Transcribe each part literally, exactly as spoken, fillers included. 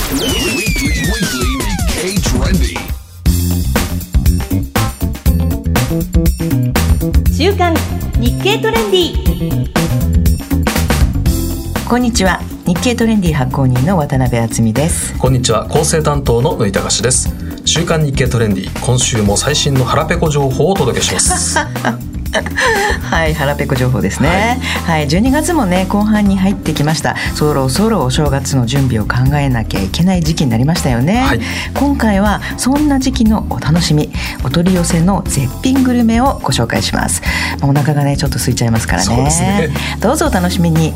週刊日経トレンディ。 こんにちは。日経トレンディ発行人の渡辺敦美です。 こんにちは。構成担当の野井隆です。週刊日経トレンディ、今週も最新の腹ペコ情報をお届けしますはい、腹ペコ情報ですね、はいはい、じゅうにがつもね後半に入ってきました。そろそろお正月の準備を考えなきゃいけない時期になりましたよね、はい、今回はそんな時期のお楽しみ、お取り寄せの絶品グルメをご紹介します。お腹がねちょっと空いちゃいますから ね, そうですね。どうぞお楽しみに。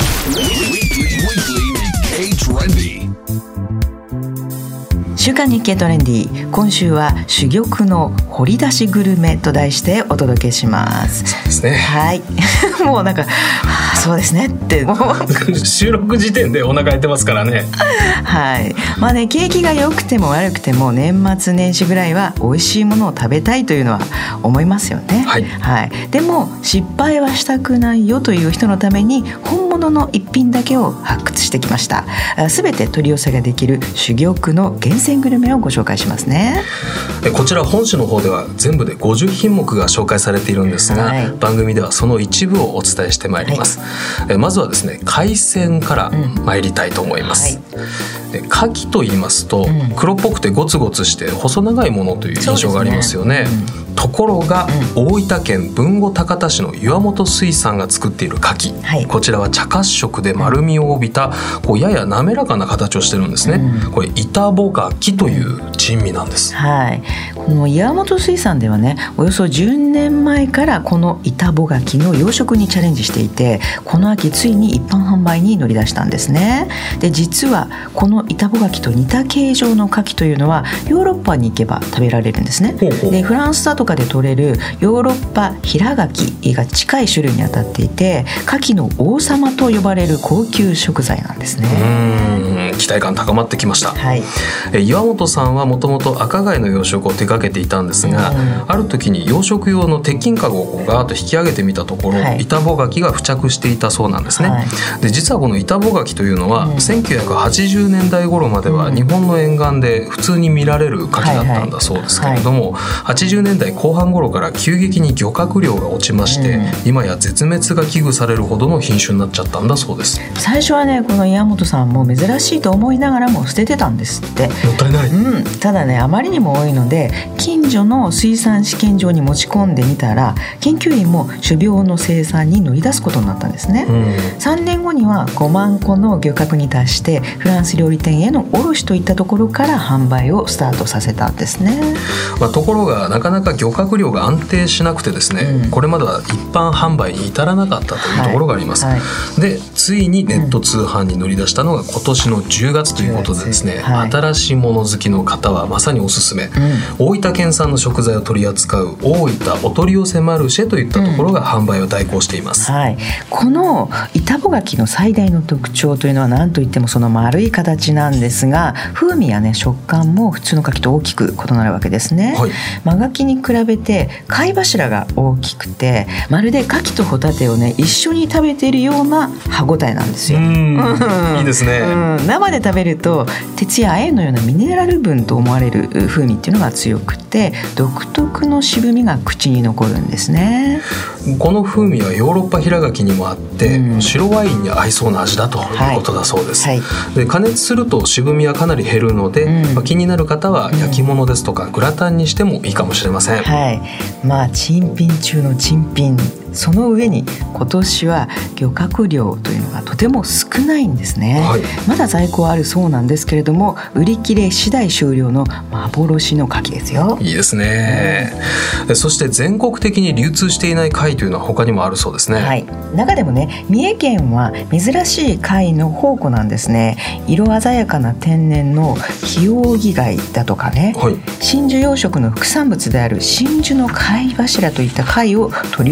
週刊日経トレンディ、今週は珠玉の掘り出しグルメと題してお届けします。 そうですね、 はいもうなんか、はあ、そうですねってもう収録時点でお腹空いてますからねはい、まあね、景気が良くても悪くても年末年始ぐらいは美味しいものを食べたいというのは思いますよね、はいはい、でも失敗はしたくないよという人のために本物の一品だけを発掘してきました。すべて取り寄せができる珠玉の厳選グルメをご紹介しますね。 こちら本誌の方では全部でごじゅっひんもくが紹介されているんですが、はい、番組ではその一部をお伝えしてまいります、はい、まずはですね海鮮から参りたいと思います、うんはい、で牡蠣と言いますと、うん、黒っぽくてゴツゴツして細長いものという印象がありますよね。ところが、うん、大分県豊後高田市の岩本水産が作っている牡蠣、はい、こちらは茶褐色で丸みを帯びたこうやや滑らかな形をしてるんですね、うん、これ板ぼ牡蠣という珍味なんです、 はい、この岩本水産ではねおよそじゅうねんまえからこの板ぼ牡蠣の養殖にチャレンジしていて、この秋ついに一般販売に乗り出したんですね。で実はこの板ぼ牡蠣と似た形状の牡蠣というのはヨーロッパに行けば食べられるんですね。ほうほう。でフランスだとかで取れるヨーロッパ平牡蠣が近い種類にあたっていて、牡蠣の王様と呼ばれる高級食材なんですね。 うーん、期待感高まってきました、はい、え岩本さんはもともと赤貝の養殖を手掛けていたんですが、うん、ある時に養殖用の鉄筋かごをこうガーッと引き上げてみたところ、はい、板ぼ牡蠣が付着していたそうなんですね、はい、で実はこの板ぼ牡蠣というのは、うん、せんきゅうひゃくはちじゅうねんだい頃までは日本の沿岸で普通に見られる牡蠣だったんだそうですけれども、はいはい、はちじゅうねんだいこう半頃から急激に漁獲量が落ちまして、うん、今や絶滅が危惧されるほどの品種になっちゃったんだそうです。 最初はねこの岩本さんも珍しいと思いながらも捨ててたんですって。 もったいない、 うん、ただねあまりにも多いので近所の水産試験場に持ち込んでみたら研究員も種苗の生産に乗り出すことになったんですね、うん、さんねんごにはごまんこの漁獲に達してフランス料理店への卸といったところから販売をスタートさせたんですね、 まあ、ところがなかなか漁獲量が安定しなくてですね、うん、これまでは一般販売に至らなかったというところがあります、はいはい、でついにネット通販に乗り出したのが今年のじゅうがつということでですね、はい、新しいもの好きの方はまさにおすすめ、うん、大分県産の食材を取り扱う大分お取り寄せマルシェといったところが販売を代行しています、 うんはい、この板ぼ牡蠣の最大の特徴というのは何といってもその丸い形なんですが、風味や、ね、食感も普通の牡蠣と大きく異なるわけですね、はい、真牡蠣に比べて貝柱が大きくてまるで牡蠣とホタテを、ね、一緒に食べているような歯ごたえなんですよ。 うんいいですね、 うん、生で食べると鉄や亜鉛のようなミネラル分と思われる風味っていうのが強くて独特の渋みが口に残るんですね。 この風味はヨーロッパ平牡蠣にもあって、うん、白ワインに合いそうな味だということだそうです、はいはい、で加熱すると渋みはかなり減るので、うんまあ、気になる方は焼き物ですとか、うん、グラタンにしてもいいかもしれません、 はい、まあ珍品中の珍品、その上に今年は漁獲量というのがとても少ないんですね、はい、まだ在庫はあるそうなんですけれども売り切れ次第終了の幻の牡蠣ですよ。 いいですね、うん、そして全国的に流通していない貝というのは他にもあるそうですね、 はい、中でもね三重県は珍しい貝の宝庫なんですね。色鮮やかな天然のヒオウギ貝だとかね、はい、真珠養殖の副産物である真珠の貝柱といった貝を取り寄せること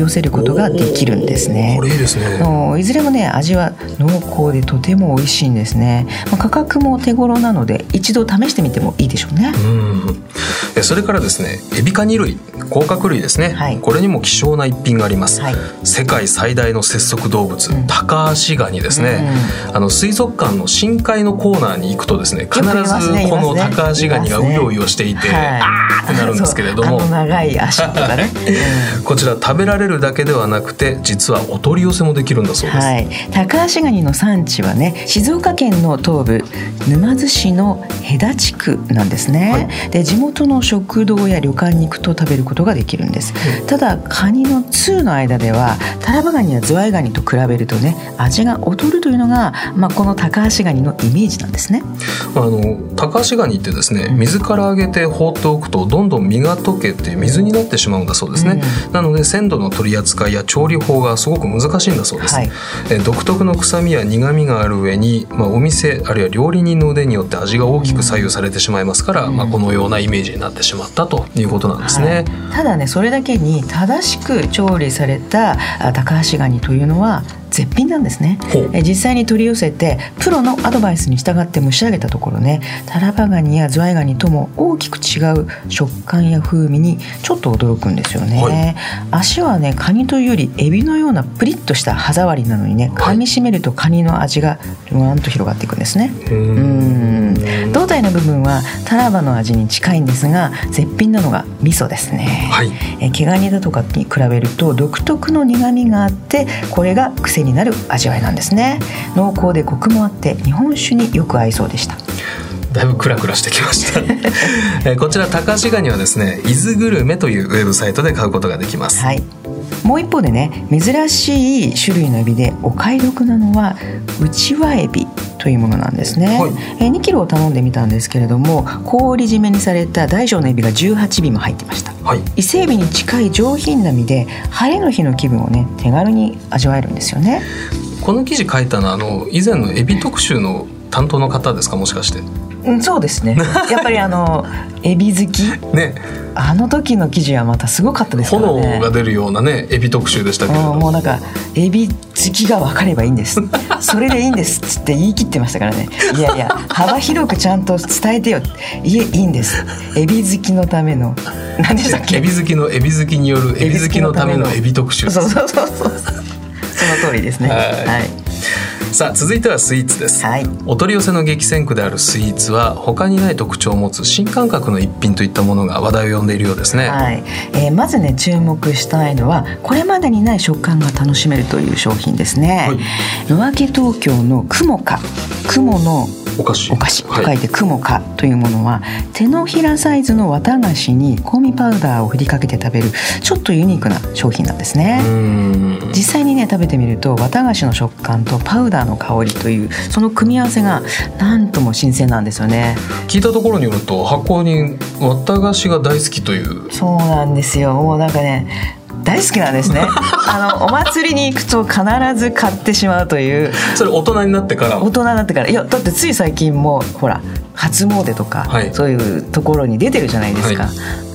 ことができるんですね。 これいいですね。 いずれもね味は濃厚でとても美味しいんですね。まあ、価格も手頃なので一度試してみてもいいでしょうね。 うん、それからですね、エビカニ類、甲殻類ですね、はい、これにも希少な一品があります、はい、世界最大の節足動物、うん、タカアシガニですね、うん、あの水族館の深海のコーナーに行くとですね、必ずこのタカアシガニがうようよしていて、ね、あーってなるんですけれども、 あの長い足とかねこちら食べられるだけではなくて実はお取り寄せもできるんだそうです、 はい、タカアシガニの産地はね、静岡県の東部沼津市の戸田地区なんですね、はい、で地元の食堂や旅館に行くと食べることができるんです、うん、ただカニの通の間ではタラバガニやズワイガニと比べるとね、味が劣るというのが、まあ、このタカアシガニのイメージなんですね。 あのタカアシガニってですね、水から揚げて放っておくとどんどん身が溶けて水になってしまうんだそうですね、うん、なので鮮度の取り扱いや調理法がすごく難しいんだそうです、はい、え独特の臭みや苦みがある上に、まあ、お店あるいは料理人の腕によって味が大きく左右されてしまいますから、うん、まあ、このようなイメージになってしまったということなんですね、はい、 ただね、それだけに正しく調理されたタカアシガニというのは絶品なんですね。え実際に取り寄せてプロのアドバイスに従って蒸し上げたところね、タラバガニやズワイガニとも大きく違う食感や風味にちょっと驚くんですよね、はい、足はね、カニというよりエビのようなプリッとした歯触りなのにね、噛み締めるとカニの味がぐわんと広がっていくんですね。うーん胴体の部分はタラバの味に近いんですが、絶品なのが味噌ですね、はい、え毛ガニだとかに比べると独特の苦みがあって、これが癖になる味わいなんですね。濃厚でコクもあって日本酒によく合いそうでした。 だいぶクラクラしてきましたえこちらタカアシガニはですね、伊豆グルメというウェブサイトで買うことができます、はい、 もう一方でね、珍しい種類のエビでお買い得なのはウチワエビというものなんですね、はい、えにキロを頼んでみたんですけれども、氷締めにされた大小のエビがじゅうはちびも入ってました、はい、伊勢エビに近い上品な身で晴れの日の気分をね、手軽に味わえるんですよね。 この記事書いたのはあの以前のエビ特集の担当の方ですか、もしかして。 うん、そうですね。やっぱりあのエビ好き、ね、あの時の記事はまたすごかったですからね。 炎が出るようなねエビ特集でしたけれども、 もうなんかエビ好きが分かればいいんですそれでいいんですっつって言い切ってましたからね。いやいや、幅広くちゃんと伝えてよ。いえ、いいんです、エビ好きのための何でしたっけ、 エビ好きのエビ好きによるエビ好きのためのエビ特集。 そうそうそうそうその通りですね。はい、はい。 さあ続いてはスイーツです、はい、お取り寄せの激戦区であるスイーツは他にない特徴を持つ新感覚の一品といったものが話題を呼んでいるようですね、 はい。えー、まずね注目したいのはこれまでにない食感が楽しめるという商品ですね、はい、夜明け東京の雲か雲のお菓子お菓子と書いて雲かというものは、はい、手のひらサイズの綿菓子に香味パウダーを振りかけて食べるちょっとユニークな商品なんですね。うーん、実際にね食べてみると綿菓子の食感とパウダーの香りというその組み合わせがなんとも新鮮なんですよね。 聞いたところによると箱に綿菓子が大好きという。 そうなんですよ。もうなんかね大好きなんですねあのお祭りに行くと必ず買ってしまうという。 それ大人になってから。 大人になってから。いやだってつい最近もほら初詣とか、はい、そういうところに出てるじゃないですか、はい、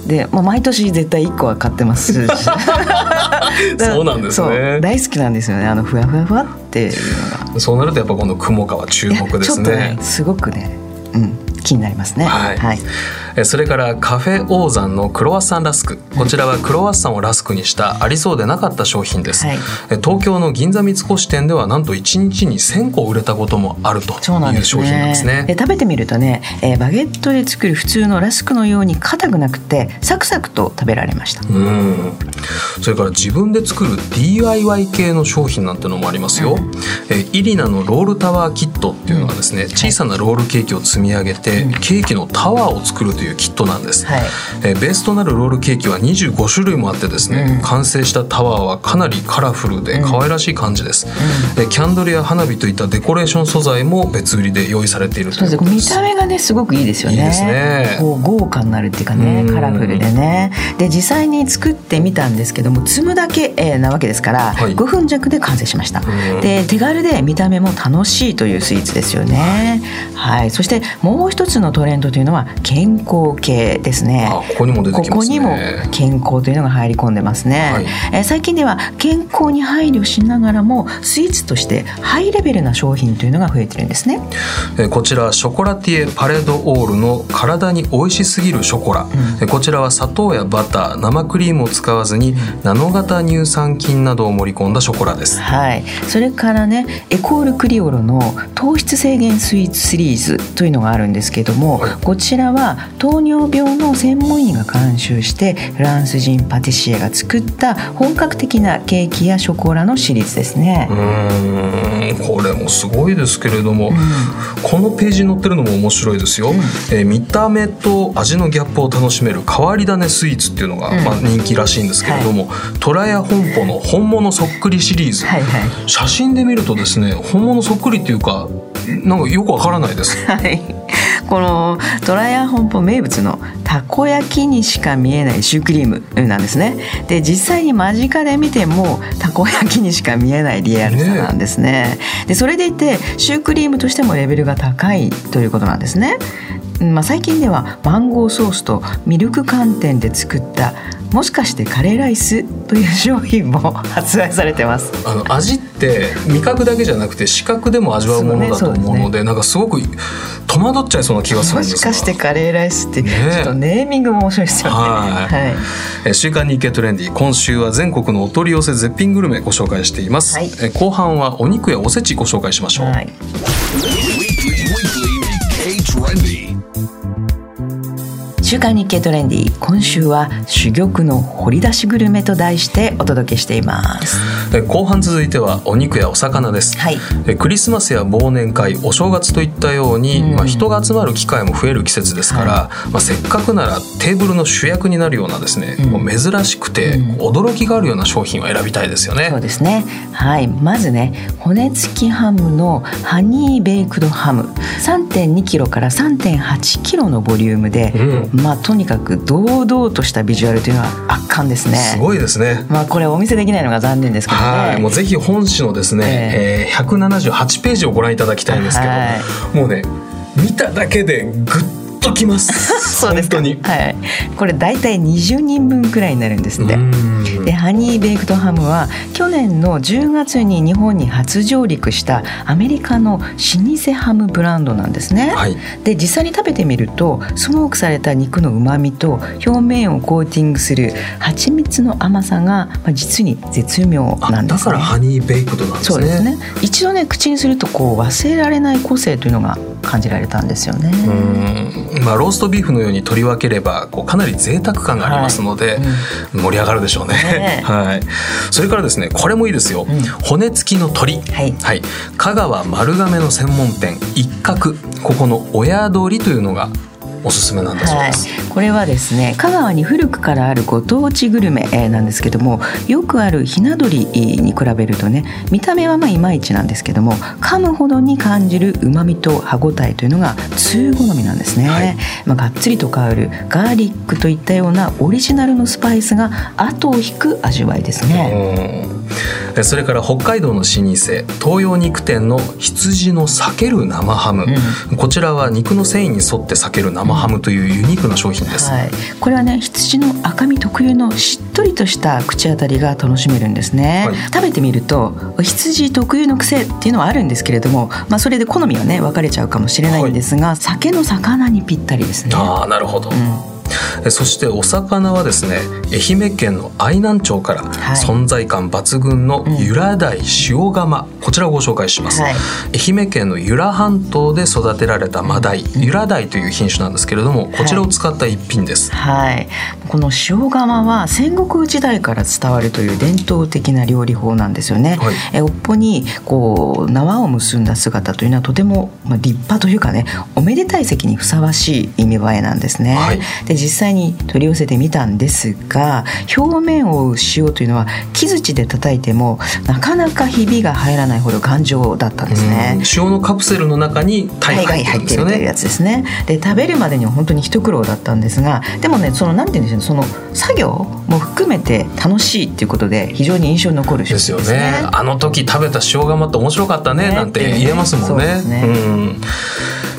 で、まあ、毎年絶対いっこは買ってますそうなんですね。 そう大好きなんですよね、あのふわふわふわっていうのが。 そうなるとやっぱこの雲川注目ですね。ちょっとねすごくね、うん、気になりますね、 はいはい。それからカフェオーザンのクロワッサンラスク、こちらはクロワッサンをラスクにしたありそうでなかった商品です、はい、東京の銀座三越店ではなんといちにちにせんこ売れたこともあるという商品なんですね。 で食べてみるとね、えー、バゲットで作る普通のラスクのように硬くなくてサクサクと食べられました。うん、 それから自分で作る ディーアイワイ 系の商品なんてのもありますよ、うん、えー、イリナのロールタワーキットっていうのはですね、うん、小さなロールケーキを積み上げて、うん、ケーキのタワーを作るというキットなんです、はい。えー、ベースとなるロールケーキはにじゅうごしゅるいもあってですね、うん、完成したタワーはかなりカラフルで可愛らしい感じです、うんうん、キャンドルや花火といったデコレーション素材も別売りで用意されているということです。 見た目がねすごくいいですよね。 いいですね。 こう豪華になるっていうかね、カラフルでね。で実際に作ってみたんですけども積むだけ、えー、なわけですから、はい、ごふんじゃくで完成しました。で手軽で見た目も楽しいというスイーツですよね、はい。そしてもう一つのトレンドというのは健康康系ですね。 あ、ここにも出てきますね。 ここにも健康というのが入り込んでますね、はい。えー、最近では健康に配慮しながらもスイーツとしてハイレベルな商品というのが増えてるんですね。 えー、こちらショコラティエパレドオールの体に美味しすぎるショコラ、うん、こちらは砂糖やバター、生クリームを使わずに、うん、ナノ型乳酸菌などを盛り込んだショコラです。 はい、それからね、エコールクリオロの糖質制限スイーツシリーズというのがあるんですけども、はい、こちらは糖尿病の専門医が監修してフランス人パティシエが作った本格的なケーキやショコラのシリーズですね。 うーん、これもすごいですけれども、うん、このページに載ってるのも面白いですよ、うん、えー、見た目と味のギャップを楽しめる変わり種スイーツっていうのが、うん、まあ、人気らしいんですけれども、はい、トラヤ本舗の本物そっくりシリーズ、はいはい、写真で見るとですね、本物そっくりっていうかなんかよくわからないです、 はい、このトラヤ本舗名物のたこ焼きにしか見えないシュークリームなんですね。で、実際に間近で見てもたこ焼きにしか見えないリアルさなんですね。で、それでいてシュークリームとしてもレベルが高いということなんですね。まあ、最近ではマンゴーソースとミルク寒天で作ったもしかしてカレーライスという商品も発売されてます。 あの味って味覚だけじゃなくて視覚でも味わうものだと思うの で, で、ね、なんかすごく戸惑っちゃいそうな気がするんですが、 もしかしてカレーライスって、ね、ちょっとネーミングも面白いですよね。はい、はい、 週刊日経トレンディ、今週は全国のお取り寄せ絶品グルメご紹介しています、はい、後半はお肉やおせちご紹介しましょう、はい。 週刊日経トレンディ、今週は珠玉の掘り出しグルメと題してお届けしています。 後半続いてはお肉やお魚です、はい、クリスマスや忘年会、お正月といったように、うん、まあ、人が集まる機会も増える季節ですから、はい、まあ、せっかくならテーブルの主役になるようなですね、うん、もう珍しくて驚きがあるような商品を選びたいですよね、うん、 そうですね、はい、まずね、骨付きハムのハニーベイクドハム さんてんにキロから さんてんはちキロのボリュームで、うん、まあ、とにかく堂々としたビジュアルというのは圧巻ですね。 すごいですね、 まあ、これお見せできないのが残念ですけどね。 はい、もうぜひ本誌のですね、えーえー、ひゃくななじゅうはちページをご覧いただきたいんですけど、はい、もうね、見ただけでグッときますそうですか、本当に、はい、これだいたいにじゅうにんぶんくらいになるんですって。で、ハニーベイクドハムは去年のじゅうがつに日本に初上陸したアメリカの老舗ハムブランドなんですね、はい、で、実際に食べてみるとスモークされた肉のうまみと表面をコーティングする蜂蜜の甘さが実に絶妙なんですね。 だからハニーベイクドなんですね。 そうですね、一度ね、口にするとこう忘れられない個性というのが感じられたんですよね。 うん、まあ、ローストビーフのように取り分ければこうかなり贅沢感がありますので、はい、うん、盛り上がるでしょうね、ねはい、それからですね、これもいいですよ、うん、骨付きの鶏、はいはい、香川丸亀の専門店一角、ここの親鶏というのがおすすめなんだそうです、 はい、これはですね、香川に古くからあるご当地グルメなんですけども、よくあるひな鶏に比べるとね、見た目はまあいまいちなんですけども、噛むほどに感じるうまみと歯ごたえというのが通好みなんですね、はい、まあ、がっつりと香るガーリックといったようなオリジナルのスパイスが後を引く味わいですね。 うん、それから北海道の老舗東洋肉店の羊の裂ける生ハム、うん、こちらは肉の繊維に沿って裂ける生ハムというユニークな商品です、はい、 これはね、羊の赤身特有のしっとりとした口当たりが楽しめるんですね、はい、食べてみると羊特有の癖っていうのはあるんですけれども、まあ、それで好みはね分かれちゃうかもしれないんですが、はい、酒の魚にぴったりですね。 ああ、なるほど、うん、そしてお魚はですね、愛媛県の愛南町から存在感抜群の由良鯛塩釜、こちらをご紹介します、はい、愛媛県の由良半島で育てられたマダイ、由良鯛という品種なんですけれども、こちらを使った一品です、 はいはい、この塩釜は戦国時代から伝わるという伝統的な料理法なんですよね、はい、え尾っぽにこう縄を結んだ姿というのはとても、まあ、立派というかね、おめでたい席にふさわしい意味映えなんですね、はい、で実際に取り寄せてみたんですが、表面を覆う塩というのは木槌で叩いてもなかなかひびが入らないほど頑丈だったんですね。 塩のカプセルの中に鯛が入ってるんですよね。 鯛が入ってるというやつですね。で食べるまでには本当に一苦労だったんですが、でもね、そのなんて言うんでしょう、その作業も含めて楽しいっていうことで非常に印象に残る商品ですね。 ですよね。あの時食べた塩釜って面白かったね、ねなんて言えますもんね。そうですね、うん、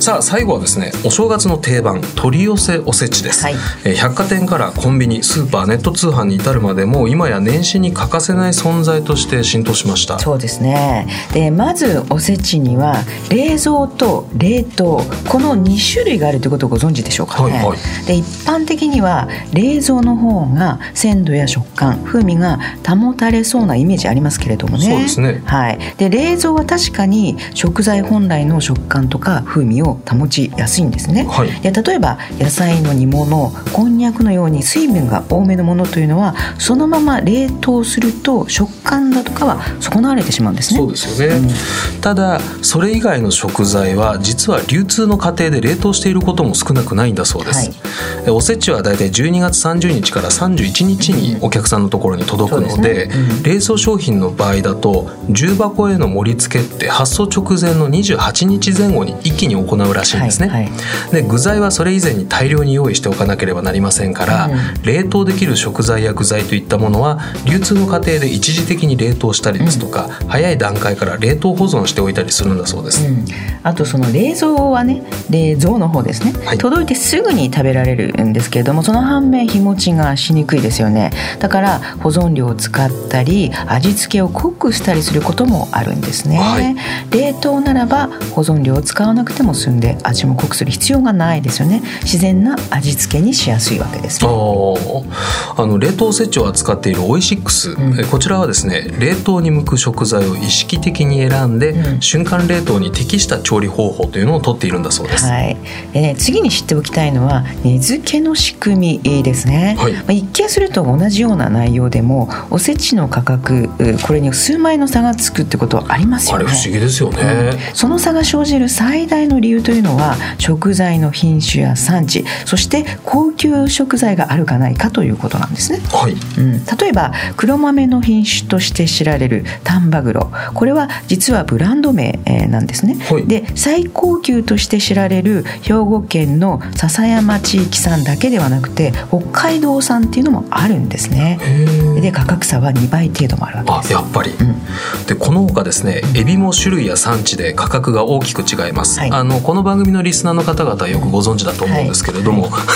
さあ最後はですね、お正月の定番取り寄せおせちです、はい、えー、百貨店からコンビニ、スーパー、ネット通販に至るまでも今や年始に欠かせない存在として浸透しました。 そうですね。でまずおせちには冷蔵と冷凍、このに種類があるということをご存知でしょうかね、はいはい、で一般的には冷蔵の方が鮮度や食感、風味が保たれそうなイメージありますけれどもね。 そうですね、 はい、で冷蔵は確かに食材本来の食感とか風味を保ちやすいんですね、はい、で例えば野菜の煮物、こんにゃくのように水分が多めのものというのはそのまま冷凍すると食感だとかは損なわれてしまうんですね。 そうですよね、うん、ただそれ以外の食材は実は流通の過程で冷凍していることも少なくないんだそうです、はい、おせちはだいたいじゅうにがつさんじゅうにちからさんじゅういちにちにお客さんのところに届くので、うん、冷蔵商品の場合だと重箱への盛り付けって発送直前のにじゅうはちにちぜん後に一気に行うらしいんですね、はいはい、で具材はそれ以前に大量に用意しておかなければなりませんから、うん、冷凍できる食材や具材といったものは流通の過程で一時的に冷凍したりですとか、うん、早い段階から冷凍保存しておいたりするんだそうです、うん、 あとその冷蔵はね、冷蔵の方ですね、はい、届いてすぐに食べられるんですけれども、その反面日持ちがしにくいですよね。だから保存料を使ったり味付けを濃くしたりすることもあるんですね、はい、冷凍ならば保存料を使わなくても済んで味も濃くする必要がないですよね。自然な味付けにしやすいわけです、ね、 ああの冷凍おせちを扱っているオイシックス、うん、こちらはですね、冷凍に向く食材を意識的に選んで、うん、瞬間冷凍に適した調理方法というのをとっているんだそうです、はい。 でね、次に知っておきたいのは値付けの仕組みですね、はい、まあ、一見すると同じような内容でもおせちの価格、これに数万円の差がつくってことはありますよね。 あれ不思議ですよね、うん、 その差が生じる最大の理由というのは食材の品種や産地、そして高級食材があるかないかということなんですね、はい、うん、例えば黒豆の品種として知られる丹波黒、これは実はブランド名なんですね、はい、で最高級として知られる兵庫県の篠山地域産だけではなくて北海道産っていうのもあるんですね。で価格差はにばい程度もあるわけです。 あ、やっぱり、うん、でこの他ですね、エビも種類や産地で価格が大きく違います、はい、あのこの番組のリスナーの方々はよくご存知だと思うんですけれども、はい、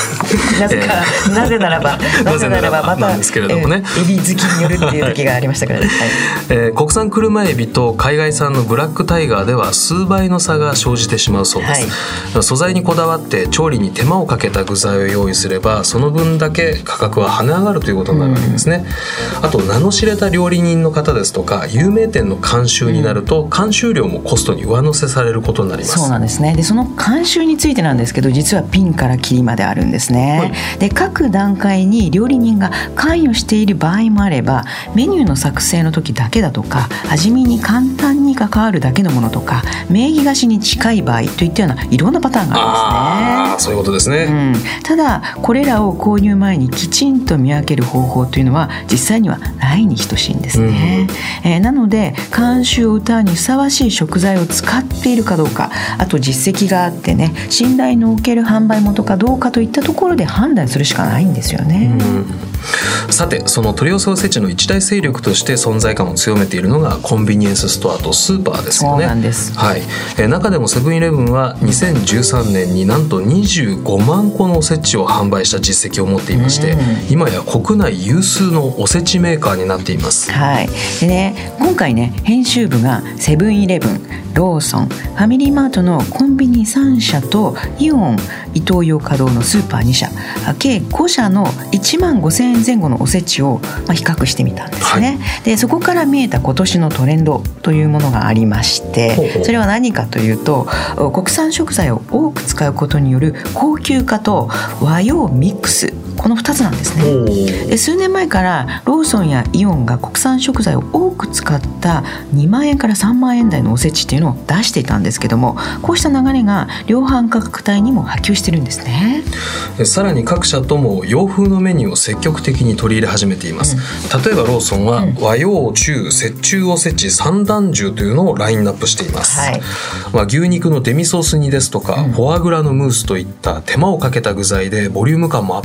なぜか、えー、なぜならばなぜならばまたなんですけれどもね、 えー、エビ好きによるっていう時がありましたからね、はい、 えー、国産車エビと海外産のブラックタイガーでは数倍の差が生じてしまうそうです、はい、素材にこだわって調理に手間をかけた具材を用意すればその分だけ価格は跳ね上がるということになるわけですね、うん、あと名の知れた料理人の方ですとか有名店の監修になると、うん、監修料もコストに上乗せされることになります。 そうなんですね。でその監修についてなんですけど、実はピンからキリまであるんですね、はい、で各段階に料理人が関与している場合もあれば、メニューの作成の時だけだとか味見に簡単に関わるだけのものとか名義貸しに近い場合といったようないろんなパターンがあるんですね。 あ、そういうことですね、 うん、ただこれらを購入前にきちんと見分ける方法というのは実際にはないに等しいんですね、うん、えー、なので監修を謳うにふさわしい食材を使っているかどうか、あと実績があってね、信頼のおける販売元かどうかといったところで判断するしかないんですよね、 うん、さてその取り寄せおせちの一大勢力として存在感を強めているのがコンビニエンスストアとスーパーですよね。 そうなんです、 はい、えー、中でもセブンイレブンはにせんじゅうさんねんになんとにじゅうごまんこのおせちを販売した実績を持っていまして、うん、今や国内有数のおせちメーカーになっています、 はい、でね、今回ね編集部がセブンイレブン、ローソン、ファミリーマートのコンビニさんしゃとイオン、イトーヨーカドーのスーパーにしゃ、計ごしゃのいちまんごせんえんぜん後のおせちを比較してみたんですね、はい、でそこから見えた今年のトレンドというものがありまして、ほうほう、それは何かというと国産食材を多く使うことによる高級化と和洋ミックス、このふたつなんですね。で数年前からローソンやイオンが国産食材を多く使ったにまんえんからさんまんえん台のおせちっていうのを出していたんですけども、こうした流れが量販価格帯にも波及してるんですね。 さらに各社とも洋風のメニューを積極的に取り入れ始めています、うん、例えばローソンは和洋中折衷おせち三段重というのをラインナップしています、はい、まあ、牛肉のデミソース煮ですとか、うん、フォアグラのムースといった手間をかけた具材でボリューム感もアップしている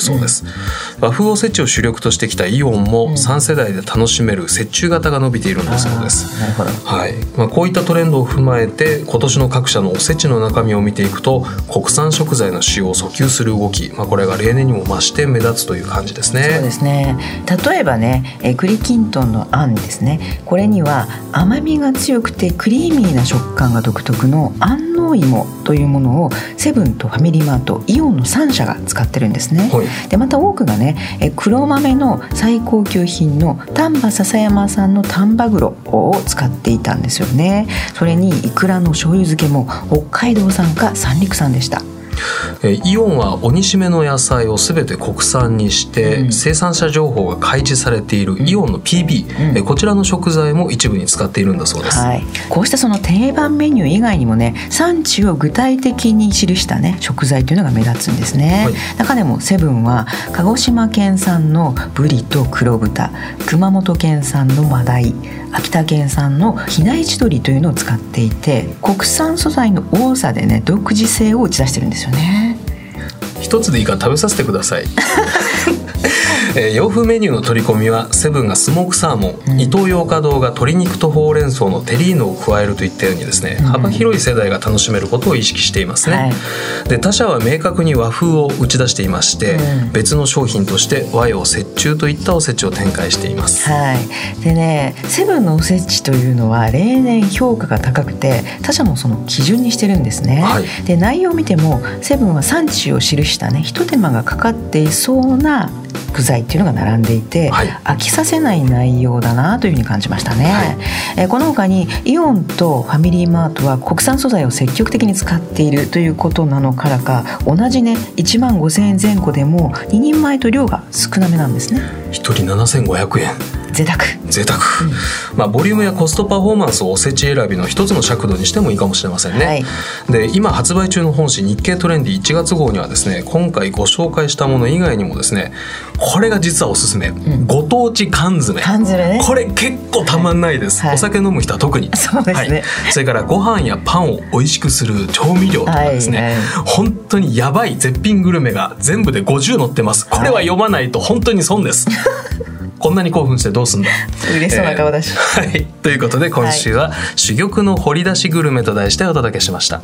そうです、うん、和風おせちを主力としてきたイオンもさん世代で楽しめる折衷型が伸びているんだそうです。 なるほど、 はい。まあ、こういったトレンドを踏まえて今年の各社のおせちの中身を見ていくと、国産食材の使用を訴求する動き、まあ、これが例年にも増して目立つという感じですね。 そうですね。例えばね、え栗きんとんのあんですね。これには甘みが強くてクリーミーな食感が独特の安納芋というものをセブンとファミリーマート、イオンのさん社が使ってるんですね、はい、でまた多くがね、え黒豆の最高級品の丹波篠山産の丹波黒を使っていたんですよね。それにイクラの醤油漬けも北海道産か三陸産でした。 イオンは鬼しめの野菜を全て国産にして、うん、生産者情報が開示されているイオンの ピービー、うん、こちらの食材も一部に使っているんだそうです、 はい、こうしたその定番メニュー以外にもね、産地を具体的に記したね食材というのが目立つんですね、はい、中でもセブンは鹿児島県産のブリと黒豚、熊本県産のマダイ、秋田県産の比内地鶏というのを使っていて、国産素材の多さでね独自性を打ち出してるんですよね。 一つでいいから食べさせてくださいえー、洋風メニューの取り込みはセブンがスモークサーモン、うん、イトーヨーカドーが鶏肉とほうれん草のテリーヌを加えるといったようにですね、うん、幅広い世代が楽しめることを意識していますね、はい、で他社は明確に和風を打ち出していまして、うん、別の商品として和洋折衷といったおせちを展開しています、 はい、でね、セブンのおせちというのは例年評価が高くて他社もその基準にしてるんですね、はい、で内容を見てもセブンは産地を記したね一手間がかかっていそうな具材っていうのが並んでいて、はい、飽きさせない内容だなというふうに感じましたね、はい、えー、この他にイオンとファミリーマートは国産素材を積極的に使っているということなのからか、同じねいちまんごせんえん前後でもににんまえと量が少なめなんですね。 ひとりななせんごひゃくえん、 贅沢贅沢、うん、まあ、ボリュームやコストパフォーマンスをおせち選びの一つの尺度にしてもいいかもしれませんね、はい、で今発売中の本誌日経トレンディいちがつ号にはですね、今回ご紹介したもの以外にもですね、これが実はおすすめ、うん、ご当地缶詰、 缶詰、ね、 これ結構たまんないです、はい、お酒飲む人は特にそうですね、はい、 それからご飯やパンを美味しくする調味料とかですね、はいはい、本当にやばい絶品グルメが全部でごじゅう載ってます。これは読まないと本当に損です、はいこんなに興奮してどうすんだ。 嬉しそうな顔だし、 えーはい、ということで今週は珠玉の掘り出しグルメと題してお届けしました。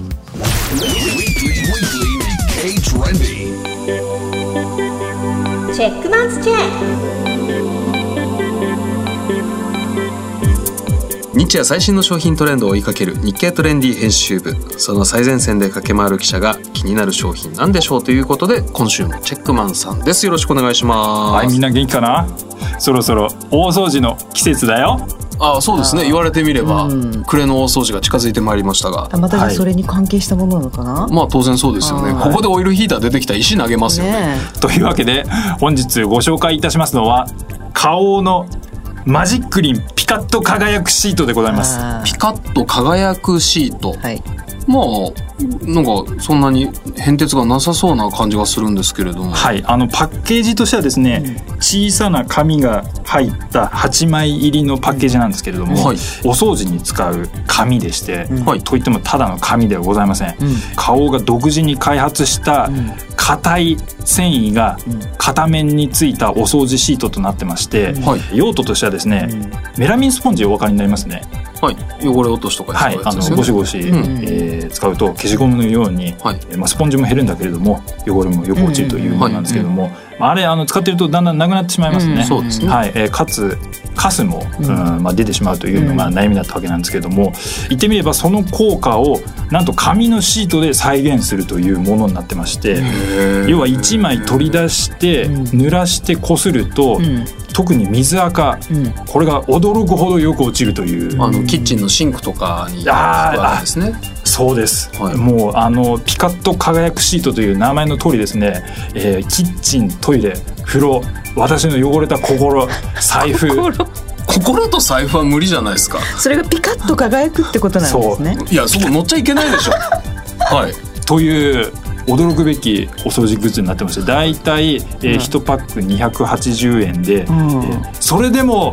チェックマンスチェッ日夜最新の商品トレンドを追いかける日経トレンディ編集部、その最前線で駆け回る記者が気になる商品なんでしょうということで、今週もチェックマンさんです。よろしくお願いします。 はい、みんな元気かな。そろそろ大掃除の季節だよ。 ああ、そうですね、言われてみれば、うん、暮れの大掃除が近づいてまいりましたが、 またじゃあそれに関係したものなのかな、 はい、まあ当然そうですよね。ここでオイルヒーター出てきたら石投げますよね。ねというわけで本日ご紹介いたしますのは花王のマジックリンピカッと輝くシートでございます。 ピカッと輝くシート、はい、まあなんかそんなに変哲がなさそうな感じがするんですけれども、 はい、あのパッケージとしてはですね、うん、小さな紙が入ったはちまい入りのパッケージなんですけれども、うん、はい、お掃除に使う紙でして、うん、といってもただの紙ではございません、うん、花王が独自に開発した硬い繊維が片面についたお掃除シートとなってまして、うん、はい、用途としてはですね、うん、メラミンスポンジお分かりになりますね。 はい、汚れ落としとかに使うやつですよね。はい、あのゴシゴシ、うん、えー、使うと消しゴムのように、はい、まあ、スポンジも減るんだけれども汚れもよく落ちるというものなんですけれども、うんうんうん、まあ、あれあの使ってるとだんだんなくなってしまいますね、うん、そうですね、はい、えー、かつカスも、うんうん、まあ、出てしまうというのが悩みだったわけなんですけれども、言ってみればその効果をなんと紙のシートで再現するというものになってまして、要はいちまい取り出して濡らしてこすると、うん、特に水垢、うん、これが驚くほどよく落ちるという、 あのキッチンのシンクとかにあですね。 そうです、はい、もうあのピカッと輝くシートという名前の通りですね、えー、キッチン、トイレ、風呂、私の汚れた心、財布心と財布は無理じゃないですか。 それがピカッと輝くってことなんですね。 いや、そこ乗っちゃいけないでしょはい、 という驚くべきお掃除グッズになってまして、だいたい、えー、いちパックにひゃくはちじゅうえんで、うん、えー、それでも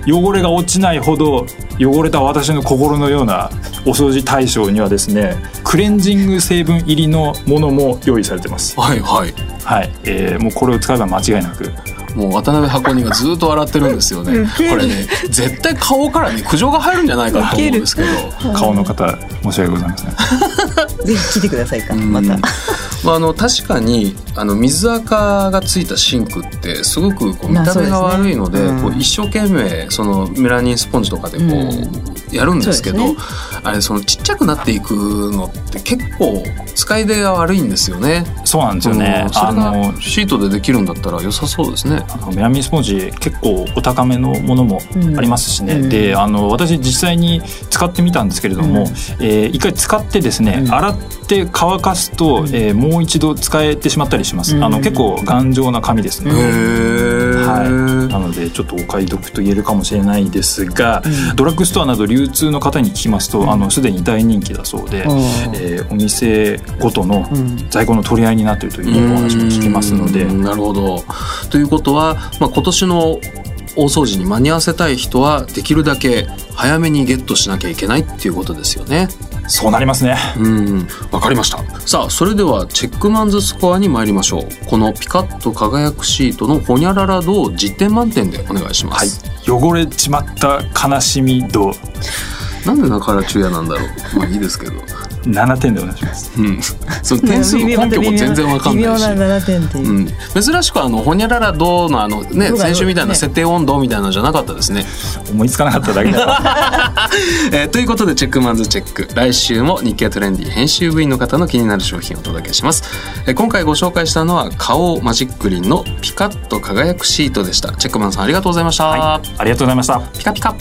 汚れが落ちないほど汚れた私の心のようなお掃除対象にはですね、クレンジング成分入りのものも用意されてます。 はいはいはい、えー、もうこれを使えば間違いなく、 もう渡辺箱根がずっと洗ってるんですよね。これね絶対顔からね苦情が入るんじゃないかと思うんですけど、 顔の方申し訳ございません。 ぜひ聞いてくださいかまた。 まあ、あの確かにあの水垢がついたシンクってすごくこう見た目が悪いので、まあ そうですね、うん、こう一生懸命そのメラニンスポンジとかでこう、うん、やるんですけど、ね、あれそのちっちゃくなっていくのって結構使い出が悪いんですよね。 そうなんですよね。 それがシートでできるんだったら良さそうですね。 あのメラミンスポンジ結構お高めのものもありますしね、うん、であの私実際に使ってみたんですけれども、うんえー、一回使ってですね、うん、洗って乾かすと、うんえー、もう一度使えてしまったりします、うん、あの結構頑丈な紙ですね、 へー、 はい、なのでちょっとお買い得と言えるかもしれないですが、うん、ドラッグストアなど流通の方に聞きますと、うん、あのすでに大人気だそうで、うんえー、お店ごとの在庫の取り合いになっているというお話も聞きますので、 うん、なるほど。ということは、まあ、今年の大掃除に間に合わせたい人はできるだけ早めにゲットしなきゃいけないっていうことですよね。 そうなりますね。 うん、わかりました。さあそれではチェックマンズスコアに参りましょう。このピカッと輝くシートのホニャララ度をじってん満点でお願いします。 はい、汚れちまった悲しみ度、 なんで中原中也なんだろう。まあいいですけどななてんでお願いします、 うん、その点数の根拠も全然わかんないし、 微妙なななてんっていう、 うん、珍しくあのホニャララ度のあのね先週みたいな設定温度みたいなのじゃなかったですね。 思いつかなかっただけだえー、ということでチェックマンズチェック、来週も日経トレンディ編集部員の方の気になる商品をお届けします。えー、今回ご紹介したのは花王マジックリンのピカッと輝くシートでした。チェックマンさんありがとうございました。 はい、ありがとうございました。 ピカピカ。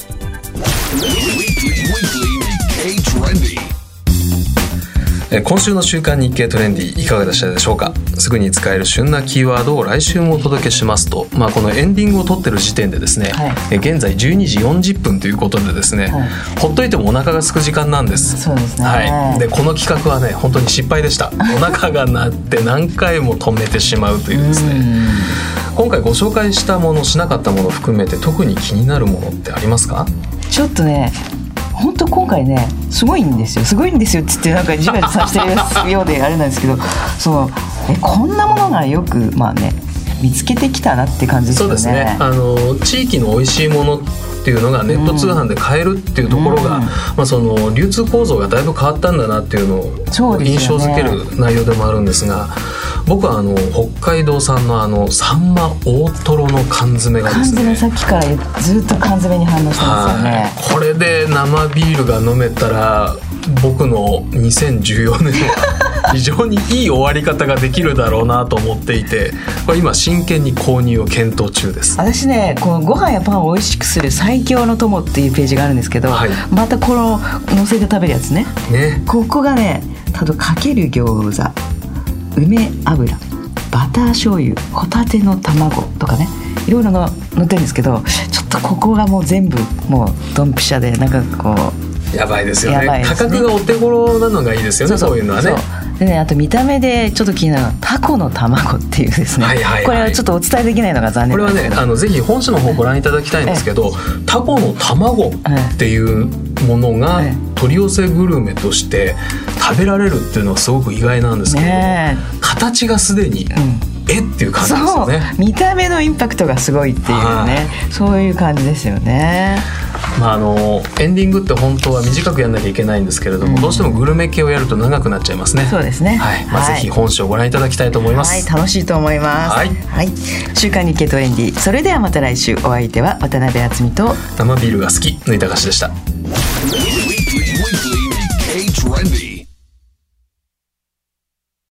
今週の週刊日経トレンディいかがでしたでしょうか。すぐに使える旬なキーワードを来週もお届けしますと、まあ、このエンディングを撮ってる時点でですね、はい、現在じゅうにじよんじゅっぷんということでですね、はい、ほっといてもお腹が空く時間なんです。 そうですね、 はい、でこの企画はね本当に失敗でした。お腹が鳴って何回も止めてしまうというですね今回ご紹介したものしなかったものを含めて特に気になるものってありますか。 ちょっとね本当今回ねすごいんですよすごいんですよっつってなんか自分でさしてるようであれなんですけどそうえこんなものがよくまあね見つけてきたなって感じですよね。 そうですね、あの地域の美味しいものっていうのがネット通販で買えるっていうところが、うんまあ、その流通構造がだいぶ変わったんだなっていうのを印象づける内容でもあるんですが、僕はあの北海道産のあのサンマ大トロの缶詰がですね、 缶詰さっきからずっと缶詰に反応してますよね。 これで生ビールが飲めたら僕のにせんじゅうよねんは非常にいい終わり方ができるだろうなと思っていて、これ今真剣に購入を検討中です。 私ねこのご飯やパンを美味しくする最強の友っていうページがあるんですけど、はい、またこの乗せて食べるやつ ね, ねここがねただかける餃子梅油バター醤油ホタテの卵とかねいろいろの載ってるんですけど、ちょっとここがもう全部もうドンピシャでなんかこうやばいですよ ね, ね価格がお手頃なのがいいですよね。そうそうそういうのはね。 でね、あと見た目でちょっと気になるのはタコの卵っていうですね、はいはいはい、これはちょっとお伝えできないのが残念なんですけど、 これはねあのぜひ本誌の方ご覧いただきたいんですけど、タコの卵っていうものが取り寄せグルメとして食べられるっていうのはすごく意外なんですけど、ね、形がすでに、うんえっていう感じですよね。 そう見た目のインパクトがすごいっていうね、そういう感じですよね。 まあ、あのエンディングって本当は短くやんなきゃいけないんですけれども、うん、どうしてもグルメ系をやると長くなっちゃいますね。 そうですね、 はいまあ、ぜひ本誌をご覧いただきたいと思います、 はい、楽しいと思います、はいはい、週刊日経トレンディ、それではまた来週。お相手は渡辺敦美と生ビールが好きの板橋でした。